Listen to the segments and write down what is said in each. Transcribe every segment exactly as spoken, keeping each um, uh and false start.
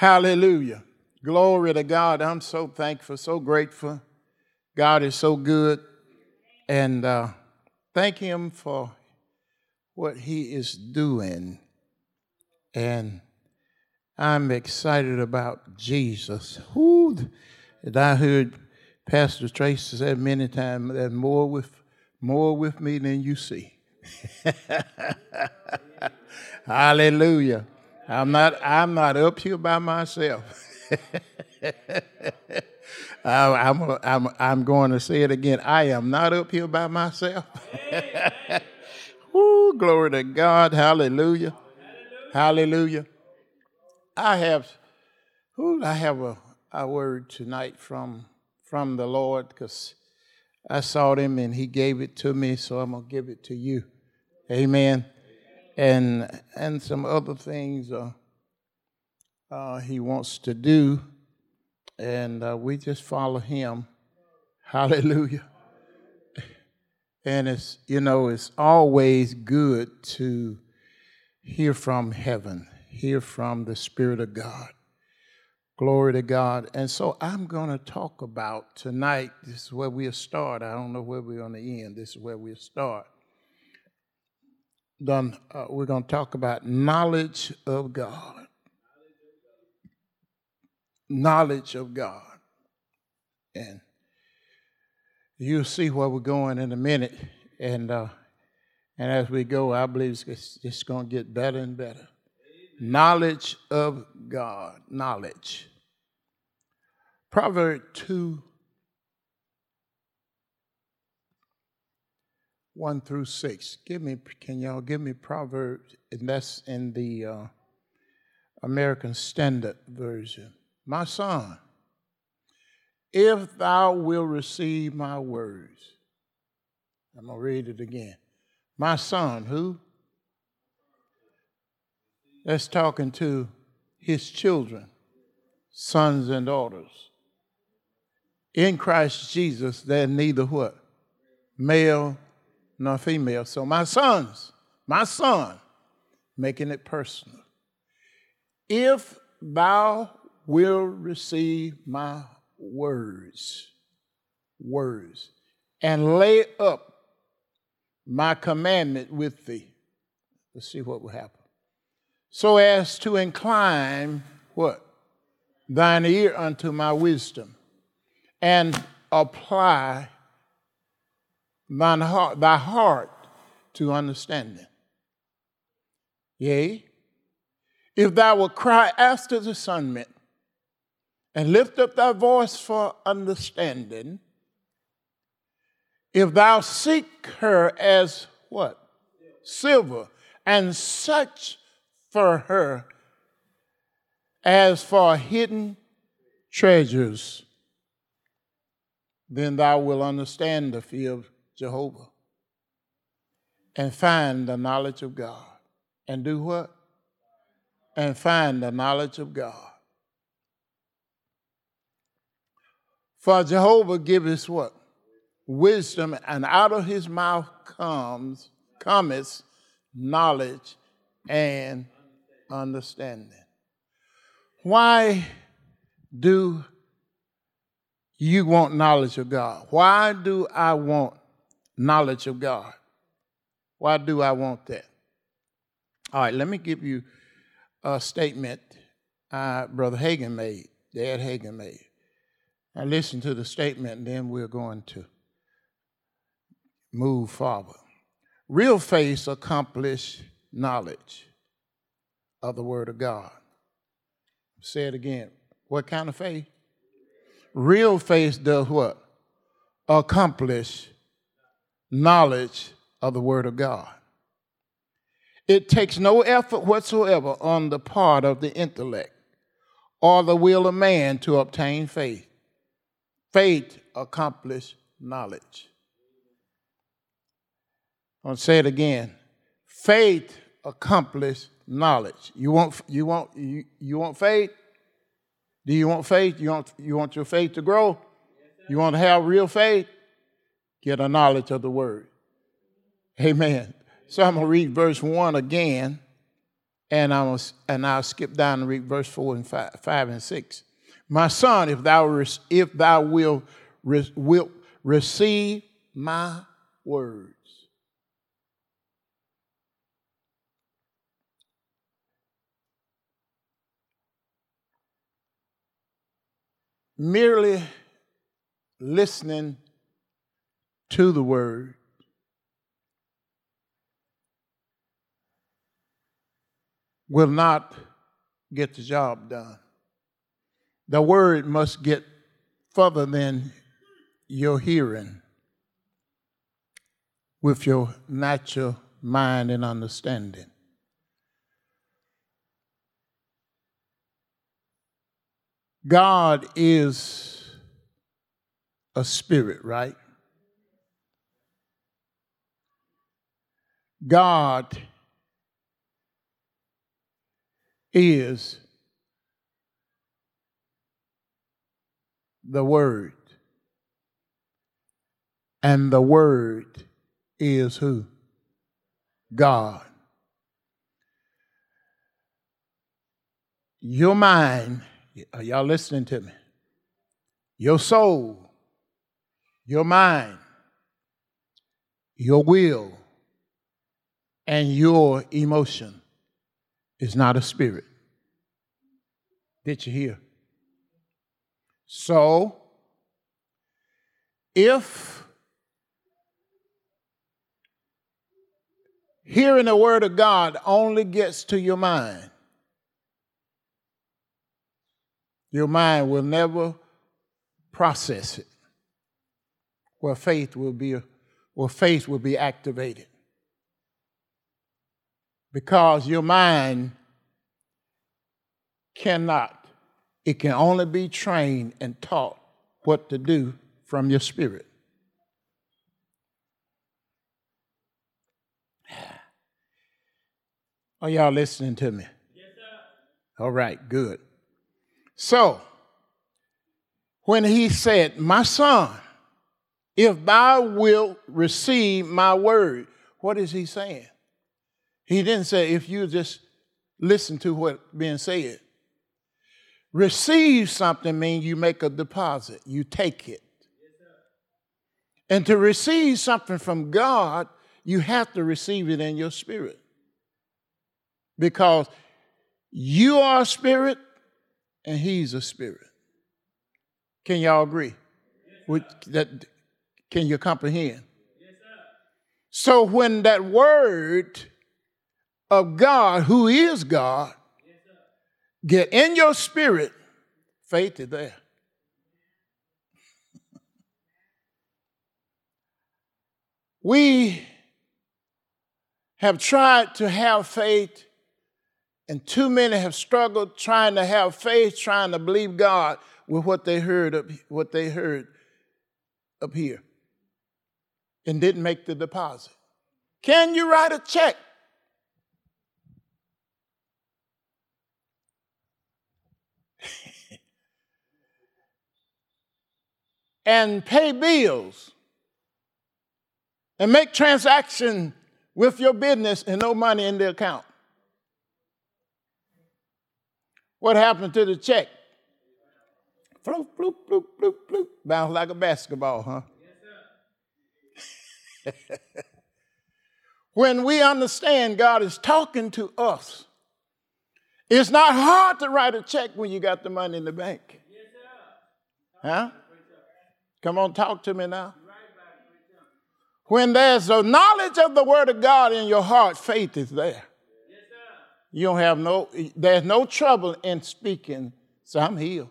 Hallelujah. Glory to God. I'm so thankful, so grateful. God is so good. And uh, thank him for what he is doing. And I'm excited about Jesus. Whoo, and I heard Pastor Tracy say many times that more with more with me than you see. Hallelujah. I'm not I'm not up here by myself. I, I'm, I'm, I'm going to say it again. I am not up here by myself. Woo, glory to God. Hallelujah. Hallelujah. I have, who I have a, a word tonight from from the Lord because I sought him and he gave it to me, so I'm gonna give it to you. Amen. And and some other things uh, uh, he wants to do, and uh, we just follow him. Hallelujah. And it's you know it's always good to hear from heaven, hear from the Spirit of God. Glory to God. And so I'm going to talk about tonight, this is where we'll start. I don't know where we're going to end. This is where we'll start. Then, uh, we're going to talk about knowledge of God. Knowledge of God. And you'll see where we're going in a minute. And, uh, and as we go, I believe it's just going to get better and better. Knowledge of God. Knowledge. Proverbs two, one through six. Give me, can y'all give me Proverbs? And that's in the uh, American Standard Version. My son, if thou wilt receive my words. I'm going to read it again. My son, who? That's talking to his children, sons and daughters. In Christ Jesus, they're neither what? Male nor female. So my sons, my son, making it personal. If thou wilt receive my words, words, and lay up my commandment with thee. Let's see what will happen. So as to incline, what? Thine ear unto my wisdom, and apply thine heart, thy heart to understanding. Yea, if thou wilt cry after discernment, and lift up thy voice for understanding, if thou seek her as what? Silver, and search for her as for hidden treasures, then thou wilt understand the fear of Jehovah and find the knowledge of God. And do what? And find the knowledge of God. For Jehovah giveth what? Wisdom, and out of his mouth comes, cometh knowledge and understanding. Why do you want knowledge of God? Why do I want knowledge of God? Why do I want that? All right, let me give you a statement uh, Brother Hagin made, Dad Hagin made. Now listen to the statement, and then we're going to move forward. Real faith accomplishes knowledge of the Word of God. Say it again. What kind of faith? Real faith does what? Accomplish knowledge of the Word of God. It takes no effort whatsoever on the part of the intellect or the will of man to obtain faith. Faith accomplishes knowledge. I'll say it again. Faith accomplishes knowledge. You want you want you, you want faith? Do you want faith? You want you want your faith to grow? You want to have real faith? Get a knowledge of the word. Amen. So I'm going to read verse one again, And I was, and I'll skip down and read verse four and five, five and six. My son, if thou res, if thou will res, wilt receive my words. Merely listening to the word will not get the job done. The word must get further than your hearing with your natural mind and understanding. God is a spirit, right? God is the Word. And the Word is who? God. Your mind, are y'all listening to me? Your soul, your mind, your will, and your emotion is not a spirit. Did you hear? So, if hearing the word of God only gets to your mind, your mind will never process it, where faith will be, where faith will be activated. Because your mind cannot, it can only be trained and taught what to do from your spirit. Are y'all listening to me? Yes, sir. All right, good. So, when he said, my son, if thou wilt receive my word, what is he saying? He didn't say, if you just listen to what's being said. Receive something means you make a deposit, you take it. And to receive something from God, you have to receive it in your spirit. Because you are a spirit and he's a spirit. Can y'all agree? Yes, with that? Can you comprehend? Yes, sir. So when that word of God, who is God, yes, sir, get in your spirit, faith is there. We have tried to have faith, and too many have struggled trying to have faith, trying to believe God with what they heard up, what they heard up here, and didn't make the deposit. Can you write a check? And pay bills and make transactions with your business and no money in the account? What happened to the check? Floop, bloop, bloop, bloop, bloop. Bounce like a basketball, huh? Yes, sir. When we understand God is talking to us, it's not hard to write a check when you got the money in the bank. Yes, sir. Huh? Come on, talk to me now. When there's a knowledge of the word of God in your heart, faith is there. Yes, sir. You don't have no, there's no trouble in speaking, so I'm healed.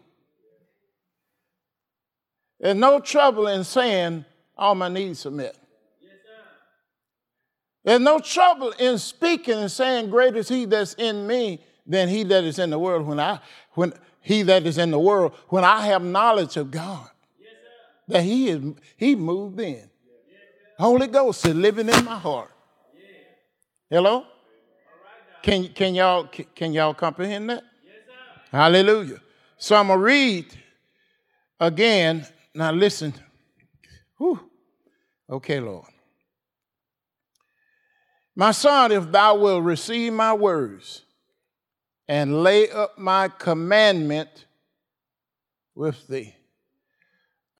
There's no trouble in saying all my needs are met. Yes, sir. There's no trouble in speaking and saying greater is he that's in me than he that is in the world. When I, when he that is in the world, when I have knowledge of God, yes, sir, that he is, he moved in. Yes, Holy Ghost is living in my heart. Yes. Hello? Right, can, can y'all, can y'all comprehend that? Yes, sir. Hallelujah. So I'm going to read again. Now listen. Whew. Okay, Lord. My son, if thou wilt receive my words and lay up my commandment with thee.